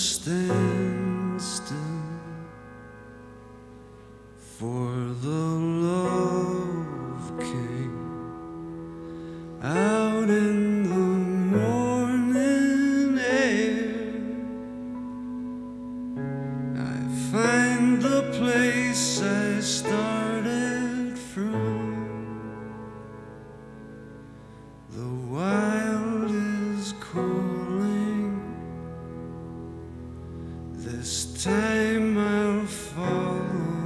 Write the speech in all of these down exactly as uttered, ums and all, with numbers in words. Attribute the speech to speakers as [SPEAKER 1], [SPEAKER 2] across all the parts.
[SPEAKER 1] stand still for the love king out in the morning air. I find the place I started from. The wild is calling. This time I'll follow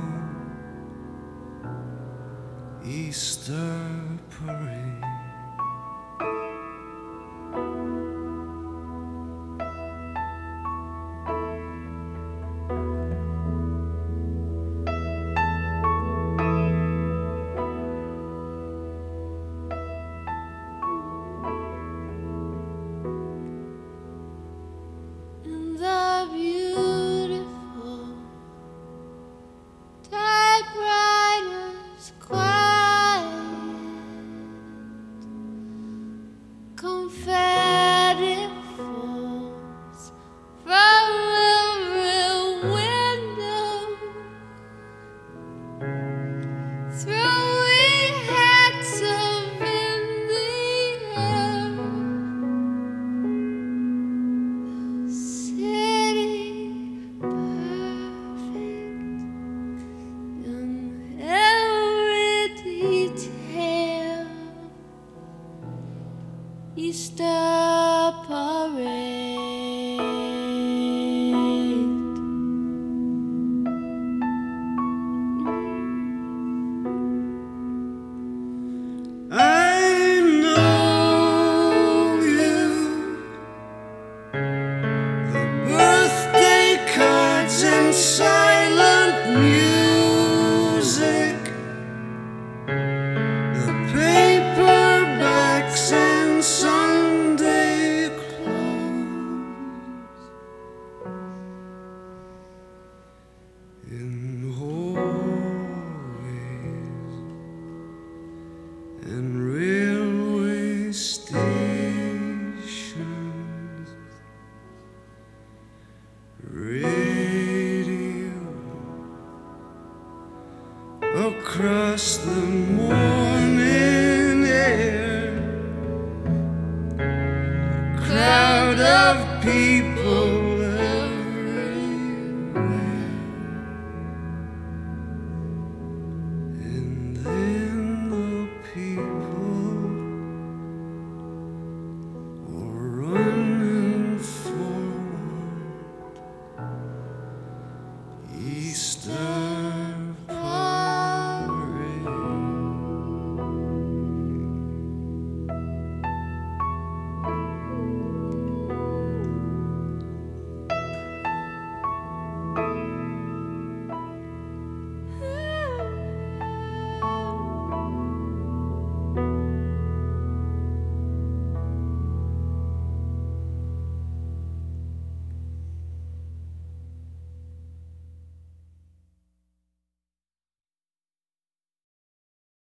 [SPEAKER 1] Easter parade.
[SPEAKER 2] Confetti falls from every window, throwing hats up in the air. The city perfect in every detail. Easter parade.
[SPEAKER 1] I know you, the birthday cards and silent music, the paperbacks and Sunday clothes. In hallways and railway stations, radio across the moor.